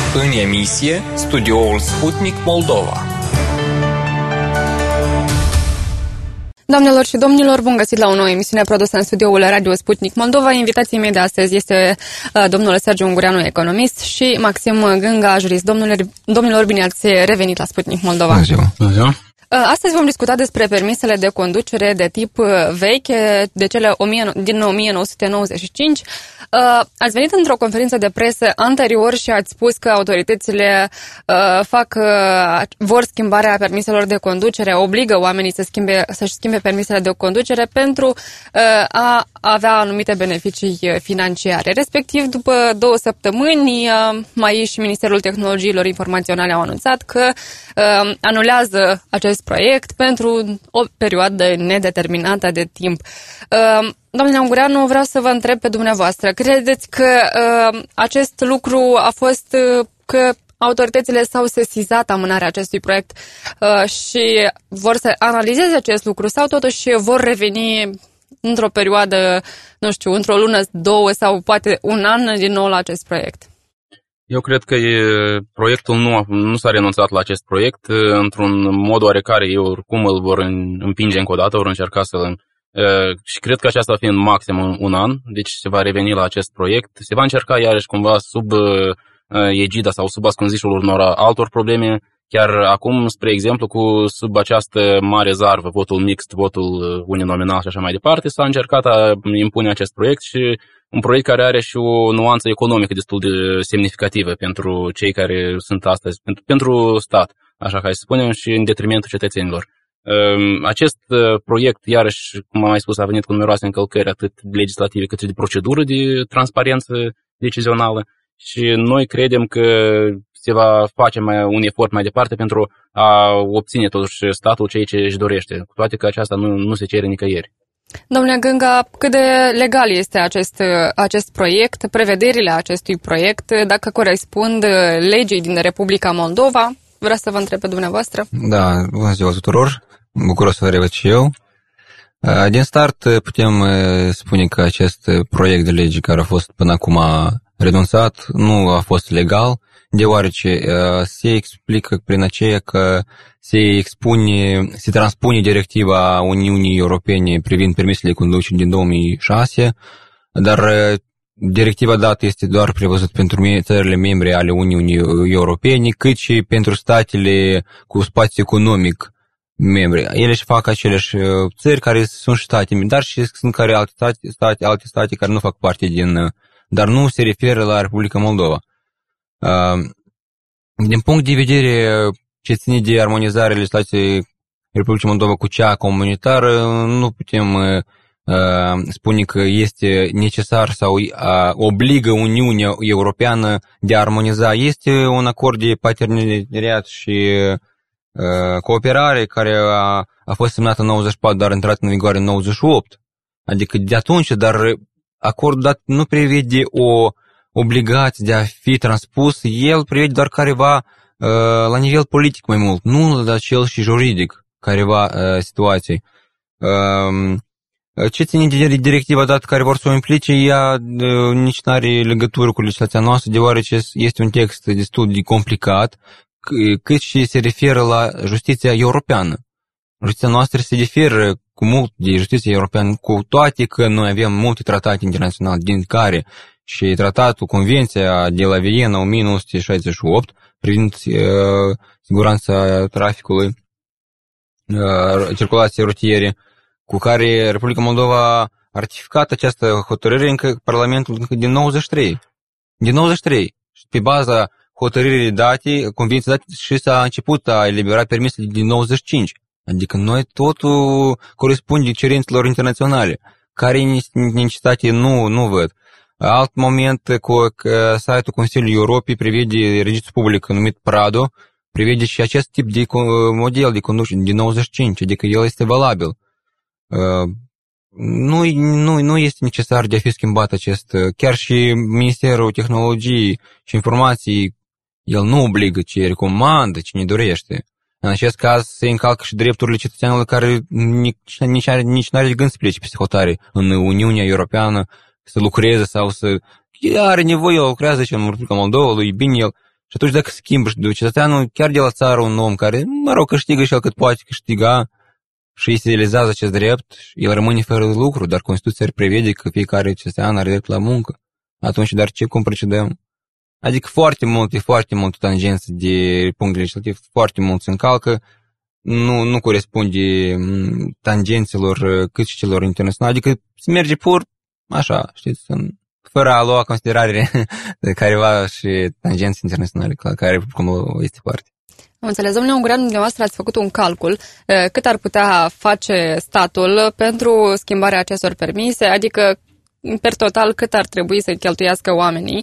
În emisie, studioul Sputnik Moldova. Doamnelor și domnilor, bun găsit la o nouă emisiune produsă în studioul Radio Sputnik Moldova. Invitații mei de astăzi este domnul Sergiu Ungureanu, economist, și Maxim Gânga, jurist. Domnilor, bine ați revenit la Sputnik Moldova. Bună ziua. Bună ziua. Astăzi vom discuta despre permisele de conducere de tip vechi, de cele din 1995. Ați venit într-o conferință de presă anterior și ați spus că autoritățile vor schimbarea permiselor de conducere, obligă oamenii să-și schimbe permisele de conducere pentru a avea anumite beneficii financiare. Respectiv, după 2 săptămâni, mai și Ministerul Tehnologiilor Informaționale au anunțat că anulează acest proiect pentru o perioadă nedeterminată de timp. Domnule Ungureanu, vreau să vă întreb pe dumneavoastră, credeți că acest lucru a fost că autoritățile s-au sesizat amânarea acestui proiect și vor să analizeze acest lucru sau totuși vor reveni într-o perioadă, nu știu, într-o lună, 2 sau poate un an din nou la acest proiect? Eu cred că proiectul nu s-a renunțat la acest proiect. Într-un mod oarecare, ei oricum îl vor împinge încă o dată, vor încerca să-l... Și cred că aceasta va fi în maxim un an, deci se va reveni la acest proiect. Se va încerca iarăși cumva sub egida sau sub ascunzișul unor altor probleme. Chiar acum, spre exemplu, sub această mare zarvă, votul mixt, votul uninominal și așa mai departe, s-a încercat a impune acest proiect și un proiect care are și o nuanță economică destul de semnificativă pentru cei care sunt astăzi, pentru stat, așa ca să spunem, și în detrimentul cetățenilor. Acest proiect, iarăși, cum am mai spus, a venit cu numeroase încălcări atât legislative cât și de procedură de transparență decizională și noi credem că se va face un efort mai departe pentru a obține totuși statul ceea ce își dorește, cu toate că aceasta nu se cere nicăieri. Domnule Gânga, cât de legal este acest proiect, prevederile acestui proiect, dacă corespund legii din Republica Moldova? Vreau să vă întreb pe dumneavoastră. Da, bună ziua tuturor, mă bucur să vă revăd și eu. Din start putem spune că acest proiect de lege care a fost până acum renunțat nu a fost legal, deoarece se explică prin aceea că se transpune directiva Uniunii Europene privind permisele de conducere din 2006, dar directiva dată este doar prevăzut pentru țările membre ale Uniunii Europene, cât și pentru statele cu spațiu economic membre. Ele își fac aceleași țări care sunt și state, dar și sunt alte state care nu fac parte dar nu se referă la Republica Moldova. Din punct de vedere ce ține de armonizarea legislației Republicii Moldova cu cea comunitară, nu putem spune că este necesar sau obligă Uniunea Europeană de a armoniza. Este un acord de parteneriat și cooperare care a fost semnat în 94, dar a intrat în vigoare în 98. Adică de atunci, dar acordul dat nu prevede o obligație de a fi transpus, el prevede doar careva la nivel politic mai mult, nu la cel și juridic careva situații. Ce ține de directiva dată care vor să o implice, ea nici nu are legătură cu legislația noastră, deoarece este un text destul de complicat, cât și se referă la justiția europeană. Justiția noastră se diferă cu mult de justiția europeană, cu toate că noi avem multe tratate internaționale, din care și tratatul, Convenția de la Viena 1968 privind siguranța traficului, circulației rutiere, cu care Republica Moldova a ratificat această hotărâre încă Parlamentul din 93. Din 93. Și pe baza hotărârii date, convenții date, și s-a început a elibera permisele din 95. Adică noi totul corespunde cerințelor internaționale, care necesitate nu văd. Alt moment, cu site-ul Consiliului Europei prevede registrul public numit Prado, prevede și acest tip de model de conducere din 95, adică el este valabil. Nu este necesar de a fi schimbat acest, chiar și Ministerul Tehnologiei și Informației, el nu obligă, ci recomandă cine dorește. În acest caz se încalcă și drepturile cetățenilor care nici n-are gând să plece peste hotare în Uniunea Europeană, să lucreze sau să... are nevoie, el lucrează și în Republica Moldova, lui bine el, Și atunci dacă schimbi cetățeanul chiar de la țară un om care, mă rog, câștigă și el cât poate câștiga și îi se realizează acest drept, el rămâne fără de lucru, dar Constituția prevede că fiecare cetățean are drept la muncă. Atunci, dar cum procedăm? Adică foarte multe tangențe de punct legislativ, foarte mult se încalcă, nu corespunde tangențelor cât și celor internaționale, adică se merge pur așa, știți, fără a lua considerare de careva și tangențe internaționale, care cum este parte. Am înțeles, domnule Ungureanu, dumneavoastră ați făcut un calcul cât ar putea face statul pentru schimbarea acestor permise, adică per total cât ar trebui să cheltuiască oamenii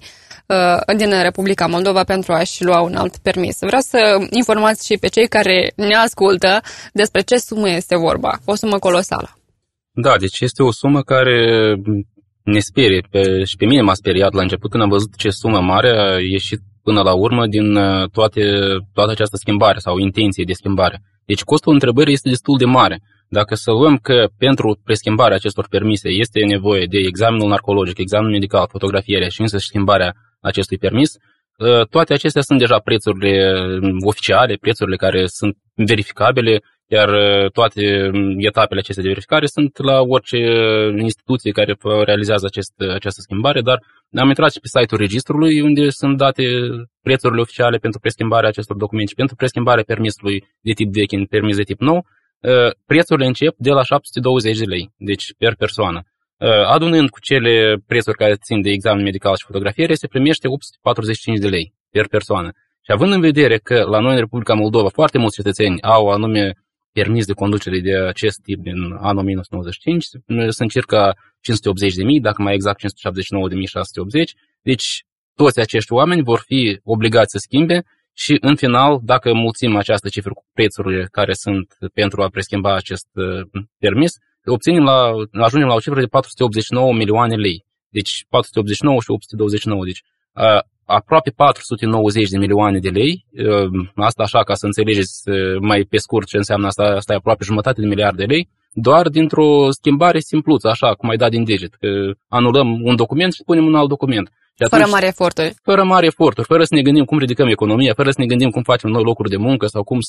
din Republica Moldova pentru a-și lua un alt permis. Vreau să informați și pe cei care ne ascultă despre ce sumă este vorba. O sumă colosală. Da, deci este o sumă care ne sperie. Și pe mine m-a speriat la început când am văzut ce sumă mare a ieșit până la urmă din toată această schimbare sau intenție de schimbare. Deci costul întrebării este destul de mare. Dacă să luăm că pentru preschimbarea acestor permise este nevoie de examenul narcologic, examenul medical, fotografierea și însă schimbarea acestui permis, toate acestea sunt deja prețurile oficiale, prețurile care sunt verificabile, iar toate etapele acestea de verificare sunt la orice instituție care realizează această schimbare, dar am intrat și pe site-ul registrului unde sunt date prețurile oficiale pentru preschimbarea acestor documente, pentru preschimbarea permisului de tip vechi în permis de tip nou. Prețurile încep de la 720 de lei, deci per persoană. Adunând cu cele prețuri care țin de examen medical și fotografiere, se primește 845 de lei per persoană. Și având în vedere că la noi în Republica Moldova foarte mulți cetățeni au anume permis de conducere de acest tip din anul 1995, sunt circa 580.000, dacă mai exact 579.680, deci toți acești oameni vor fi obligați să schimbe și în final, dacă mulțim această cifră cu prețurile care sunt pentru a preschimba acest permis, ajungem la o cifră de 489 milioane lei. Deci 489 și 829, deci aproape 490 de milioane de lei. Asta așa, ca să înțelegeți mai pe scurt ce înseamnă asta e aproape jumătate de miliard de lei, doar dintr-o schimbare simpluță, așa, cum ai dat din deget, că anulăm un document și punem un alt document. Și atunci, fără mari eforturi. Fără mari eforturi, fără să ne gândim cum ridicăm economia, fără să ne gândim cum facem noi locuri de muncă sau cum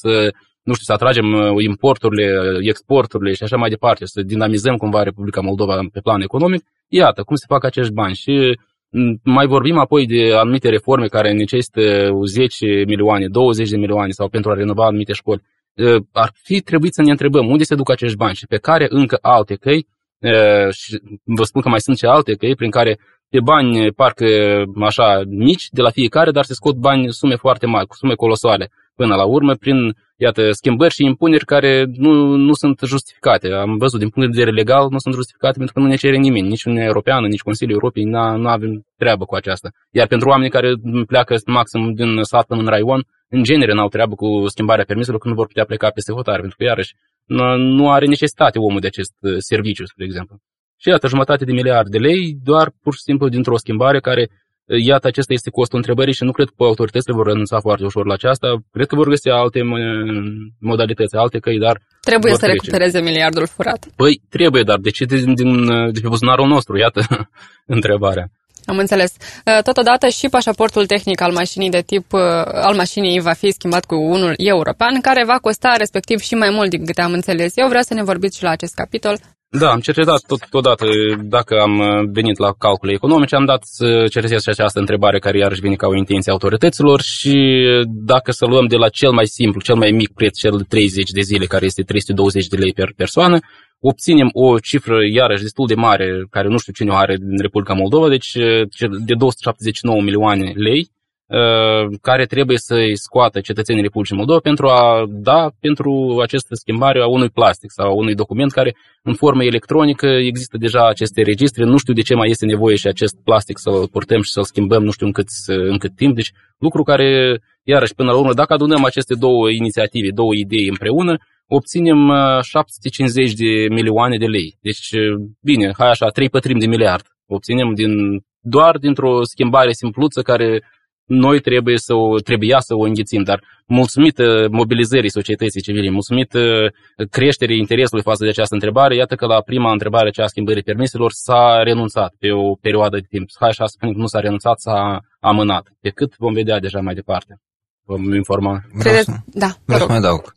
să atragem importurile, exporturile și așa mai departe, să dinamizăm cumva Republica Moldova pe plan economic. Iată cum se fac acești bani și mai vorbim apoi de anumite reforme care necesită 10 milioane, 20 de milioane sau pentru a renova anumite școli. Ar fi trebuit să ne întrebăm unde se duc acești bani și pe care încă alte căi, și vă spun că mai sunt și alte căi prin care pe bani parcă așa mici de la fiecare, dar se scot bani, sume foarte mari, cu sume colosale până la urmă, prin schimbări și impuneri care nu sunt justificate. Am văzut din punct de vedere legal, nu sunt justificate pentru că nu ne cere nimeni, nici Uniunea Europeană, nici Consiliul Europei, nu avem treabă cu aceasta. Iar pentru oamenii care pleacă maxim din sat până în raion, în genere n-au treabă cu schimbarea permiselor când nu vor putea pleca peste hotare, pentru că iarăși nu are necesitate omul de acest serviciu, spre exemplu. Și iată, jumătate de miliard de lei, doar pur și simplu dintr-o schimbare care, iată, acesta este costul întrebării și nu cred că autoritățile vor renunța foarte ușor la aceasta. Cred că vor găsi alte modalități, alte căi, dar trebuie să recupereze miliardul furat. Păi, trebuie, dar de ce de pe buzunarul nostru? Iată întrebarea. Am înțeles. Totodată și pașaportul tehnic al mașinii de tip al mașinii va fi schimbat cu unul european, care va costa respectiv și mai mult din câte am înțeles eu. Vreau să ne vorbiți și la acest capitol. Da, am cercetat totodată, dacă am venit la calcule economice, am dat să cercetez și această întrebare care iarăși vine ca o intenție a autorităților și dacă să luăm de la cel mai simplu, cel mai mic preț, cel de 30 de zile, care este 320 de lei per persoană, obținem o cifră iarăși destul de mare, care nu știu cine o are din Republica Moldova, deci de 279 milioane lei, care trebuie să-i scoată cetățenii Republicii Moldova pentru această schimbare a unui plastic sau a unui document care în formă electronică există deja aceste registre, nu știu de ce mai este nevoie și acest plastic să-l purtăm și să-l schimbăm nu știu în cât timp, deci lucru care, iarăși până la urmă, dacă adunăm aceste două inițiative, două idei împreună, obținem 750 de milioane de lei. Deci, bine, hai așa, 3/4 de miliard obținem doar dintr-o schimbare simpluță care noi trebuia să o înghițim, dar mulțumită mobilizării societății civile, mulțumită creșterii interesului față de această întrebare, iată că la prima întrebare, cea a schimbării permiselor, s-a renunțat pe o perioadă de timp. Hai așa să spunem că nu s-a renunțat, s-a amânat. Pe cât vom vedea deja mai departe. Vom informa. Vreau să mai adaug.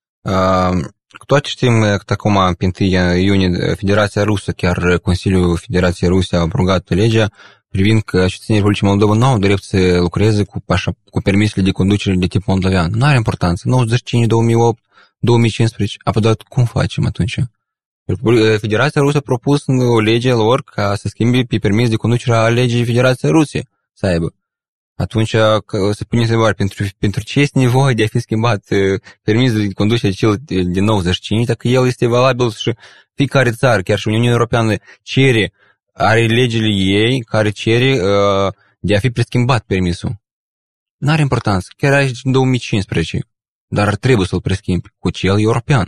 Cu toate știm că acum, pe 1 iunie, Federația Rusă, chiar Consiliul Federației Ruse a abrogat legea privind că cetățenii Republicii Moldova nu au drept să lucreze cu permisele de conducere de tip moldovean. Nu are importanță. 95, 2008, 2015. Apoi, cum facem atunci? Federația Rusă a propus o lege lor ca să schimbe pe permis de conducere a legii Federației Ruse să aibă. Atunci se pune întrebare, pentru ce este nevoie de a fi schimbat permisul de conducere cel de 95, dacă el este valabil și fiecare țară, chiar și Uniunea Europeană, are legile ei care cere de a fi preschimbat permisul. N-are importanță, chiar aici în 2015, dar trebuie să-l preschimbi cu cel european.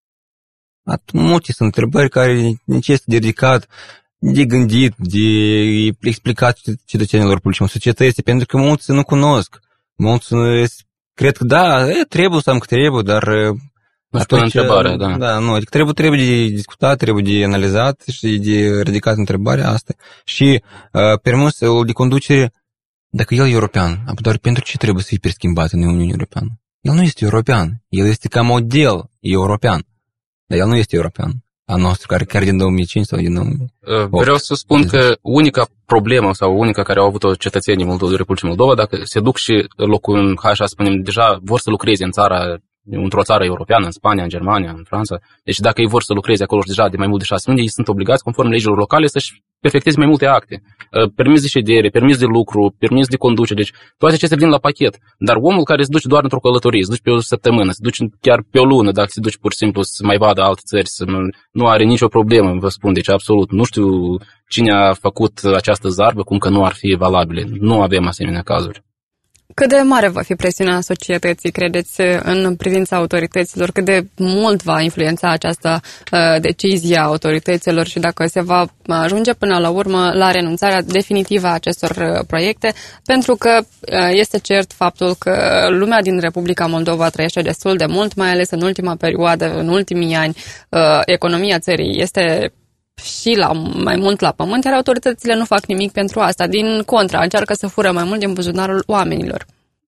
Multe sunt întrebări care necesită de ridicat, de gândit, de explicat cetățenilor Republicii societății, pentru că mulți nu cunosc. Mulți cred că da, trebuie să am că trebuie, dar asta e întrebarea, da. Da, nu, adică trebuie de discutat, trebuie de analizat și de ridicat întrebarea asta. Și permisul de conducere, dacă el e european, dar pentru ce trebuie să fie preschimbat în Uniunea Europeană? El nu este european, el este ca model european, dar el nu este european. A nostru, care din 2005 sau din 2008. Vreau să spun că unica problemă sau unica care au avut-o cetățenii Republicii Moldova, dacă se duc și locuind, hai așa să spunem, deja vor să lucreze într-o țară europeană, în Spania, în Germania, în Franța, deci dacă ei vor să lucreze acolo și deja de mai mult de 6 luni, ei sunt obligați, conform legilor locale, să-și perfecteze mai multe acte. Permis de ședere, permis de lucru, permis de conducere, deci toate acestea vin la pachet. Dar omul care se duce doar într-o călătorie, se duce pe o săptămână, se duce chiar pe o lună, dacă se duce pur și simplu să mai vadă alte țări, nu are nicio problemă, vă spun, deci absolut. Nu știu cine a făcut această zarbă, cum că nu ar fi valabile. Nu avem asemenea cazuri. Cât de mare va fi presiunea societății, credeți, în privința autorităților? Cât de mult va influența această decizie a autorităților și dacă se va ajunge până la urmă la renunțarea definitivă a acestor proiecte? Pentru că este cert faptul că lumea din Republica Moldova trăiește destul de mult, mai ales în ultima perioadă, în ultimii ani, economia țării este și mai mult la pământ, iar autoritățile nu fac nimic pentru asta. Din contra, încearcă să fură mai mult din buzunarul oamenilor.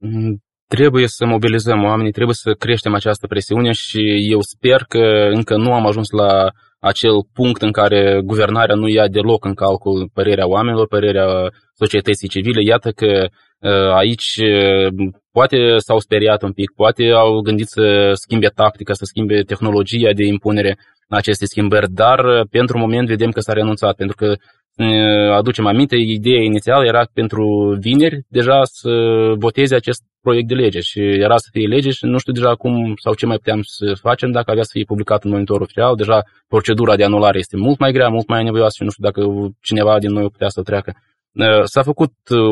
Trebuie să mobilizăm oamenii, trebuie să creștem această presiune și eu sper că încă nu am ajuns la acel punct în care guvernarea nu ia deloc în calcul părerea oamenilor, părerea societății civile. Iată că aici poate s-au speriat un pic, poate au gândit să schimbe tactica, să schimbe tehnologia de impunere aceste schimbări, dar pentru moment vedem că s-a renunțat, pentru că aducem aminte, ideea inițială era pentru vineri deja să voteze acest proiect de lege și era să fie lege și nu știu deja cum sau ce mai puteam să facem dacă avea să fie publicat în monitorul oficial. Deja procedura de anulare este mult mai grea, mult mai nevoioasă și nu știu dacă cineva din noi putea să o treacă. S-a făcut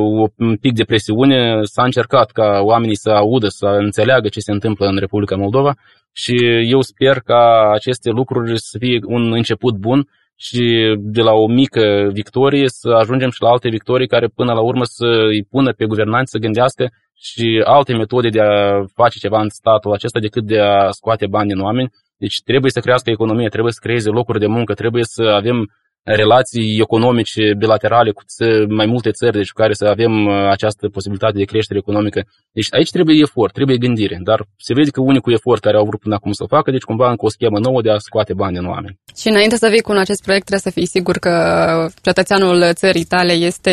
un pic de presiune, s-a încercat ca oamenii să audă, să înțeleagă ce se întâmplă în Republica Moldova și eu sper ca aceste lucruri să fie un început bun și de la o mică victorie să ajungem și la alte victorii care până la urmă să îi pună pe guvernanți să gândească și alte metode de a face ceva în statul acesta decât de a scoate bani din oameni. Deci trebuie să crească economie, trebuie să creeze locuri de muncă, trebuie să avem relații economice bilaterale cu mai multe țări, deci cu care să avem această posibilitate de creștere economică. Deci aici trebuie efort, trebuie gândire, dar se vede că unicul efort care au vrut până acum să-l facă, deci cumva încă o schemă nouă de a scoate bani din oameni. Și înainte să vii cu acest proiect trebuie să fii sigur că cetățeanul țării tale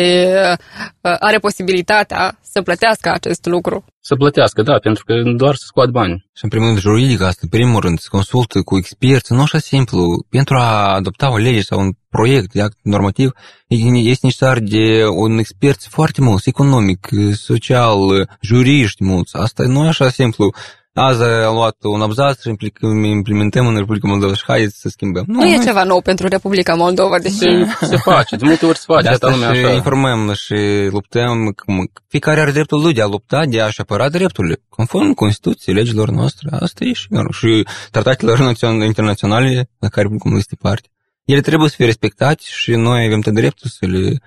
are posibilitatea să plătească acest lucru. Să plătească, da, pentru că doar să scoat bani. Și în primul rând juridic asta, în primul rând, se consultă cu experți, nu așa simplu. Pentru a adopta o lege sau un proiect de act normativ, este necesar de un expert foarte mult, economic, social, juriști mulți. Asta nu e așa simplu. Azi a luat un abzaț și implementăm în Republica Moldova și haideți să schimbăm. Nu e ceva nou pentru Republica Moldova, deși se face, de multe ori se face. De asta și așa. Informăm și luptăm. Fiecare are dreptul lui de a lupta, de a-și apăra drepturile. Conform Constituției, legilor noastre, asta e și tratatelor internaționale la care Republica Moldova este parte. Ele trebuie să fie respectate și noi avem tot dreptul să le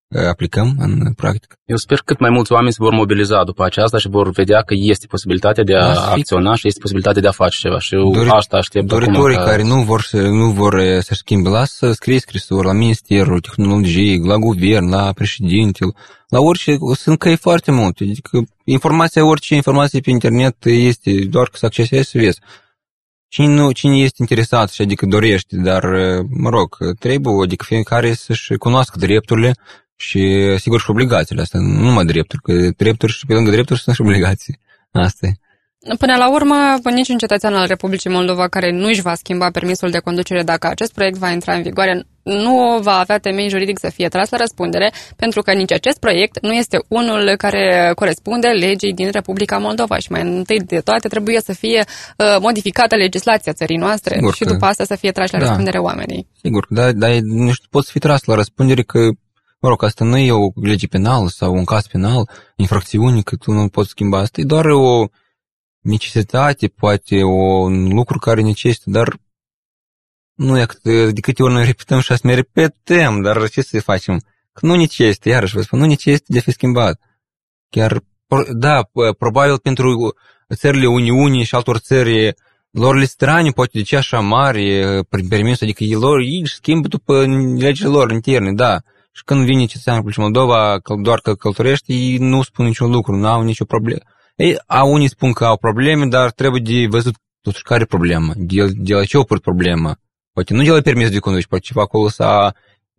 aplicăm în practică. Eu sper cât mai mulți oameni se vor mobiliza după aceasta și vor vedea că este posibilitatea de a acționa și este posibilitatea de a face ceva. Și asta aștept. Doritorii care nu vor să-și schimbe, lasă să scrie scrisori la Ministerul Tehnologiei, la guvern, la președinte, la orice, sunt căi foarte multe. Adică orice informație pe internet este, doar că să accesezi să vezi. Cine este interesat și adică dorește, dar, mă rog, trebuie, adică fiecare să-și cunoască drepturile și, sigur, și obligațiile astea, nu numai drepturi, că drepturi și pe lângă drepturi sunt și obligații. Asta e. Până la urmă, niciun cetățean al Republicii Moldova care nu își va schimba permisul de conducere dacă acest proiect va intra în vigoare, nu va avea temei juridic să fie tras la răspundere, pentru că nici acest proiect nu este unul care corespunde legii din Republica Moldova și mai întâi de toate trebuie să fie modificată legislația țării noastre. Sigur și după asta să fie trași la răspundere oamenii. Sigur, dar nu poți fi tras la răspundere că, mă rog, asta nu e o lege penală sau un caz penal, infracțiuni, că tu nu poți schimba. Asta e doar o necesitate, poate un lucru care necesită, dar nu e de câte ori noi repetăm și asta ne repetăm, dar ce să facem? Că nu necesită, iarăși vă spun, nu necesită de a fi schimbat. Chiar, da, probabil pentru țările Uniunii și altor țări, lor le strane, poate de ce așa mare permisul, adică ei schimbă după legile lor interne, da. Și când vine cetățeanul Republicii Moldova, doar că călătorește, ei nu spun niciun lucru, nu au nicio problemă. Unii spun că au probleme, dar trebuie de văzut totuși care e problema, de la ce a apărut problema. Poate nu de la permis de conducere, poate ceva acolo s-a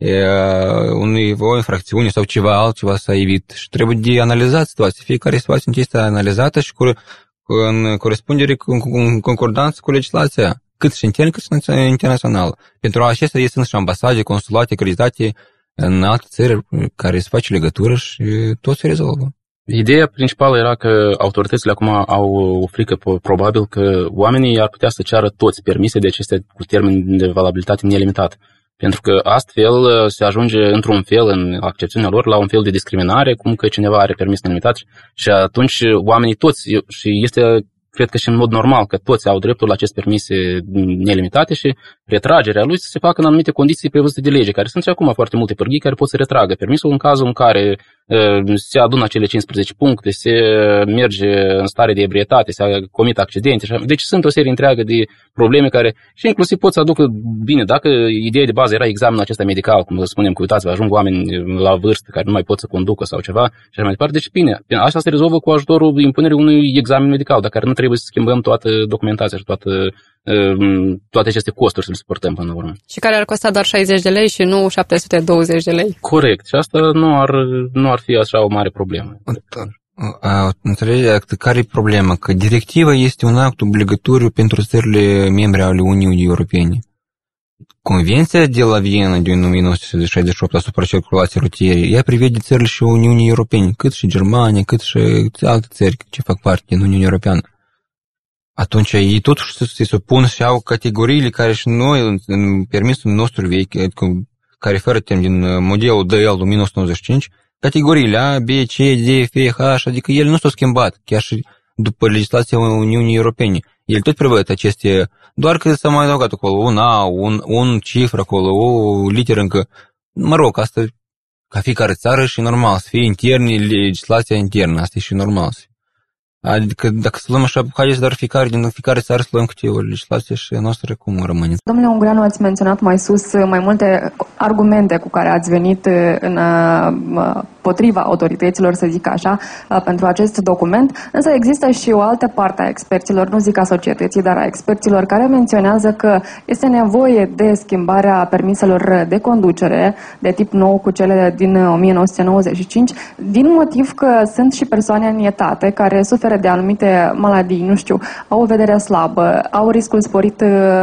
o infracțiune sau ceva altceva s-a evit și trebuie de analizat situația. Fiecare situație este analizată și în corespundere în concordanță cu legislația, cât și intern, cât și internațional. Pentru acestea sunt și ambasade, consulate, acreditate în alte țări care se face legătură și tot se rezolvă. Ideea principală era că autoritățile acum au o frică, probabil că oamenii ar putea să ceară toți permise de acestea cu termen de valabilitate nelimitat. Pentru că astfel se ajunge într-un fel, în accepțiunea lor, la un fel de discriminare, cum că cineva are permis nelimitat și atunci oamenii toți, și este, cred că și în mod normal, că toți au dreptul la acest permise nelimitate și retragerea lui să se facă în anumite condiții prevăzute de lege, care sunt și acum foarte multe pârghii care pot să retragă permisul în cazul în care se adună cele 15 puncte, se merge în stare de ebrietate, se comit accidente. Deci sunt o serie întreagă de probleme care și inclusiv pot să aducă, bine, dacă ideea de bază era examenul acesta medical, cum spunem, că uitați, ajung oameni la vârstă care nu mai pot să conducă sau ceva și așa mai departe. Deci bine, asta se rezolvă cu ajutorul impunerii unui examen medical, dar care nu trebuie să schimbăm toată documentația și toate aceste costuri să le suportăm până la urmă. Și care ar costa doar 60 de lei și nu 720 de lei. Corect. Și asta nu ar fi așa o mare problemă. Înțelegeți care e problema? Că directiva este un act obligatoriu pentru țările membre ale Uniunii Europene. Convenția de la Viena din 1968 asupra circulației rutiere, ea prevede țările și Uniunii Europene, cât și Germania, cât și alte țări ce fac parte din Uniunea Europeană. Atunci ei totuși se supun și au categoriile care și noi, în permisul nostru vechi, care fără termen din modelul DL 1995, categoriile A, B, C, D, F, H, adică ele nu s-au schimbat, chiar și după legislația Uniunii Europene. Ele tot prevăd aceste, doar că s-a mai adăugat acolo un A, un cifră acolo, o literă încă. Mă rog, asta ca fiecare țară și normal, să fie interne, legislația internă, asta e și normal. Adică dacă să luăm așa, haideți doar din fiecare țară să luăm câte o legislație și noastră cum rămâne. Domnule Ungureanu, ați menționat mai sus mai multe argumente cu care ați venit în potriva autorităților, să zic așa, pentru acest document, însă există și o altă parte a experților, nu zic a societății, dar a experților care menționează că este nevoie de schimbarea permiselor de conducere de tip nou cu cele din 1995, din motiv că sunt și persoane anietate care suferă de anumite maladii, nu știu, au o vedere slabă, au riscul sporit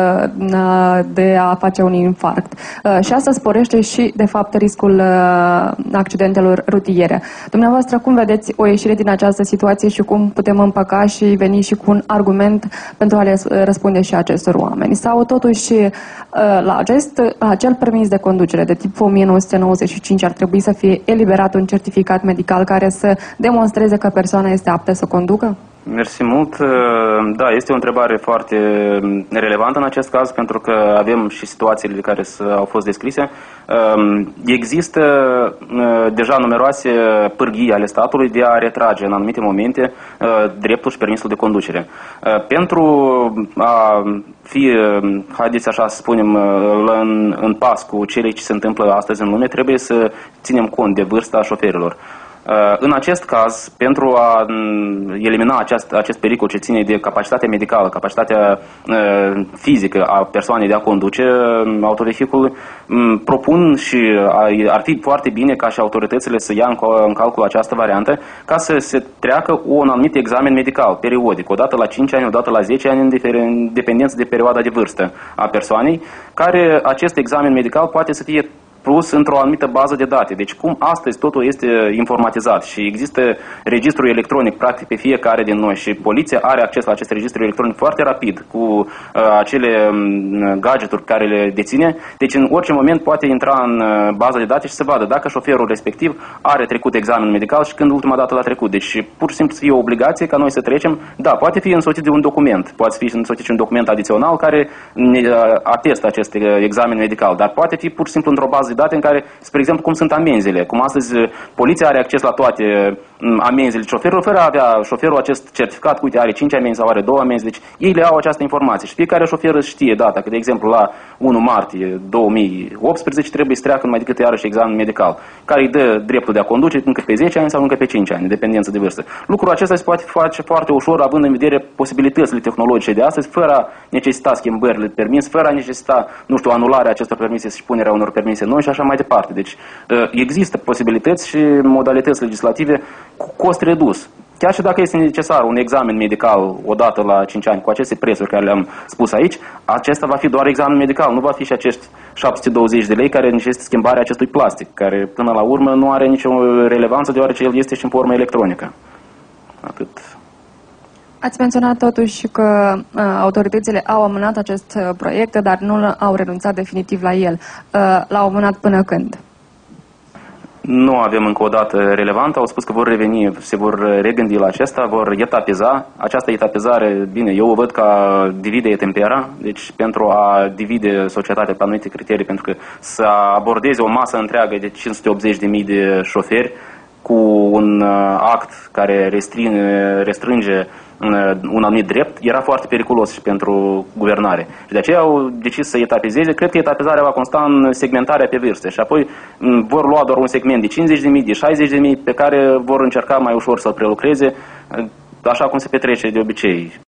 de a face un infarct. Și asta sporește și, de fapt, riscul accidentelor rutiere. Dumneavoastră, cum vedeți o ieșire din această situație și cum putem împăca și veni și cu un argument pentru a le răspunde și acestor oameni? Sau, totuși, la acel permis de conducere de tip 1995 ar trebui să fie eliberat un certificat medical care să demonstreze că persoana este aptă să conducă? Mersi mult. Da, este o întrebare foarte relevantă în acest caz, pentru că avem și situațiile care au fost descrise. Există deja numeroase pârghii ale statului de a retrage în anumite momente dreptul și permisul de conducere. Pentru a fi, haideți așa să spunem, în pas cu cele ce se întâmplă astăzi în lume, trebuie să ținem cont de vârsta șoferilor. În acest caz, pentru a elimina acest pericol ce ține de capacitatea medicală, capacitatea fizică a persoanei de a conduce autovehiculul, propun și ar fi foarte bine ca și autoritățile să ia în calcul această variantă, ca să se treacă un anumit examen medical periodic, odată la 5 ani, odată la 10 ani, în dependență de perioada de vârstă a persoanei, care acest examen medical poate să fie plus într-o anumită bază de date. Deci cum astăzi totul este informatizat și există registru electronic practic pe fiecare din noi și poliția are acces la acest registru electronic foarte rapid cu acele gadgeturi care le deține, deci în orice moment poate intra în baza de date și să vadă dacă șoferul respectiv are trecut examenul medical și când ultima dată l-a trecut. Deci pur și simplu să fie o obligație ca noi să trecem. Da, poate fi însoțit de un document, poate fi însoțit de un document adițional care atestă acest examen medical, dar poate fi pur și simplu într-o bază de date în care, spre exemplu, cum sunt amenzile, cum astăzi poliția are acces la toate amenzile șoferilor, fără a avea șoferul acest certificat, uite, are 5 amenzi sau are 2 amenzi, deci ei le au această informație și fiecare șofer își știe data, că de exemplu la 1 martie 2018 trebuie să treacă numai decât iarăși examen medical, care îi dă dreptul de a conduce încă pe 10 ani sau încă pe 5 ani, în dependență de vârstă. Lucrul acesta se poate face foarte ușor, având în vedere posibilitățile tehnologice de astăzi, fără a necesita schimbările de permis, fără a necesita, nu știu, anularea acestor permise și punerea unor permise noi și așa mai departe. Deci există posibilități și modalități legislative cu cost redus. Chiar și dacă este necesar un examen medical odată la 5 ani cu aceste prețuri care le-am spus aici, acesta va fi doar examen medical, nu va fi și acești 720 de lei care necesită schimbarea acestui plastic, care până la urmă nu are nicio relevanță deoarece el este și în formă electronică. Atât. Ați menționat totuși că autoritățile au amânat acest proiect, dar nu au renunțat definitiv la el. L-au amânat până când? Nu avem încă o dată relevantă, au spus că vor reveni, se vor regândi la acesta, vor etapiza. Această etapizare, bine, eu o văd ca divide et impera, deci pentru a divide societatea pe anumite criterii, pentru că să abordeze o masă întreagă de 580.000 de șoferi cu un act care restrânge un anumit drept, era foarte periculos și pentru guvernare. Și de aceea au decis să etapizeze. Cred că etapizarea va consta în segmentarea pe vârste și apoi vor lua doar un segment de 50.000, de 60.000 pe care vor încerca mai ușor să-l prelucreze, așa cum se petrece de obicei.